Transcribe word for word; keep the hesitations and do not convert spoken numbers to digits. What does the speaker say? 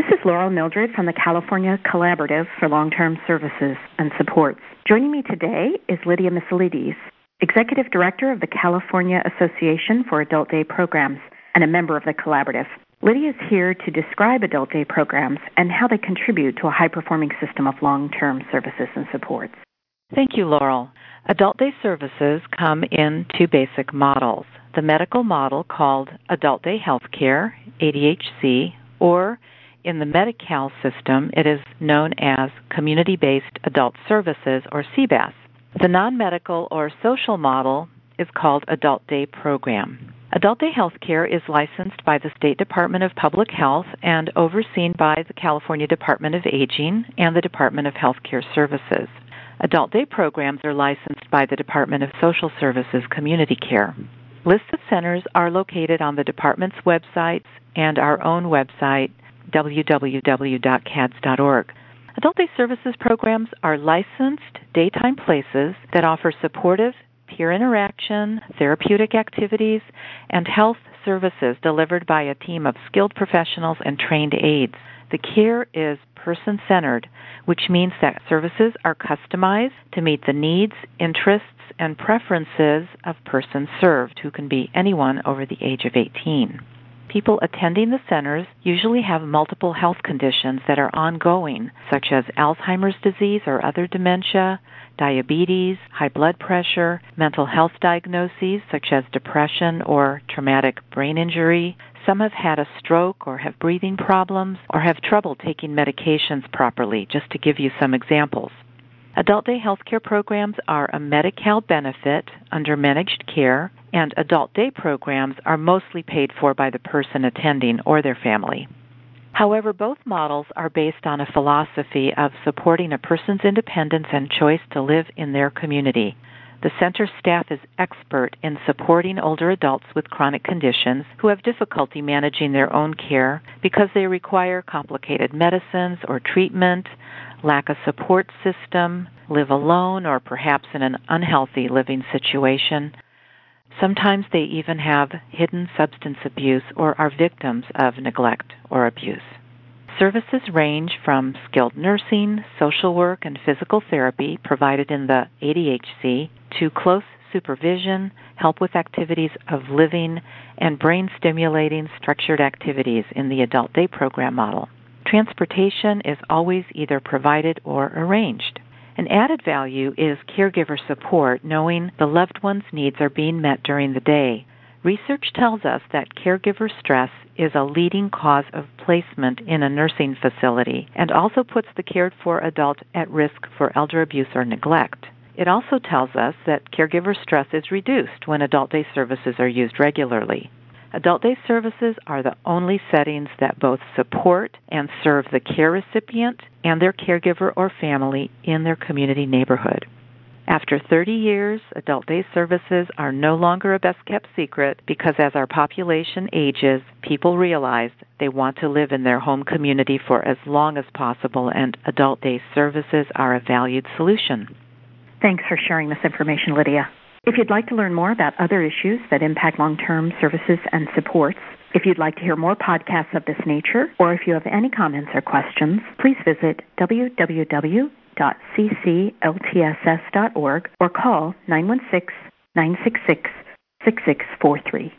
This is Laurel Mildred from the California Collaborative for Long-Term Services and Supports. Joining me today is Lydia Misilides, Executive Director of the California Association for Adult Day Programs and a member of the Collaborative. Lydia is here to describe adult day programs and how they contribute to a high-performing system of long-term services and supports. Thank you, Laurel. Adult day services come in two basic models. The medical model called Adult Day Healthcare, A D H C, or in the Medi-Cal system, it is known as Community-Based Adult Services, or C B A S. The non-medical or social model is called Adult Day Program. Adult Day Healthcare is licensed by the State Department of Public Health and overseen by the California Department of Aging and the Department of Healthcare Services. Adult Day programs are licensed by the Department of Social Services Community Care. Lists of centers are located on the department's websites and our own website, w w w dot c a d s dot org. Adult Day Services programs are licensed daytime places that offer supportive peer interaction, therapeutic activities, and health services delivered by a team of skilled professionals and trained aides. The care is person-centered, which means that services are customized to meet the needs, interests, and preferences of persons served, who can be anyone over the age of eighteen. People attending the centers usually have multiple health conditions that are ongoing, such as Alzheimer's disease or other dementia, diabetes, high blood pressure, mental health diagnoses such as depression or traumatic brain injury. Some have had a stroke or have breathing problems or have trouble taking medications properly, just to give you some examples. Adult Day Healthcare programs are a Medi-Cal benefit under managed care, and adult day programs are mostly paid for by the person attending or their family. However, both models are based on a philosophy of supporting a person's independence and choice to live in their community. The center staff is expert in supporting older adults with chronic conditions who have difficulty managing their own care because they require complicated medicines or treatment, lack a support system, live alone, or perhaps in an unhealthy living situation. Sometimes they even have hidden substance abuse or are victims of neglect or abuse. Services range from skilled nursing, social work, and physical therapy provided in the A D H C to close supervision, help with activities of living, and brain-stimulating structured activities in the Adult Day Program model. Transportation is always either provided or arranged. An added value is caregiver support, knowing the loved one's needs are being met during the day. Research tells us that caregiver stress is a leading cause of placement in a nursing facility and also puts the cared for adult at risk for elder abuse or neglect. It also tells us that caregiver stress is reduced when adult day services are used regularly. Adult day services are the only settings that both support and serve the care recipient and their caregiver or family in their community neighborhood. After thirty years, adult day services are no longer a best-kept secret because as our population ages, people realize they want to live in their home community for as long as possible, and adult day services are a valued solution. Thanks for sharing this information, Lydia. If you'd like to learn more about other issues that impact long-term services and supports, if you'd like to hear more podcasts of this nature, or if you have any comments or questions, please visit w w w dot c c l t s s dot org or call nine one six, nine six six, six six four three.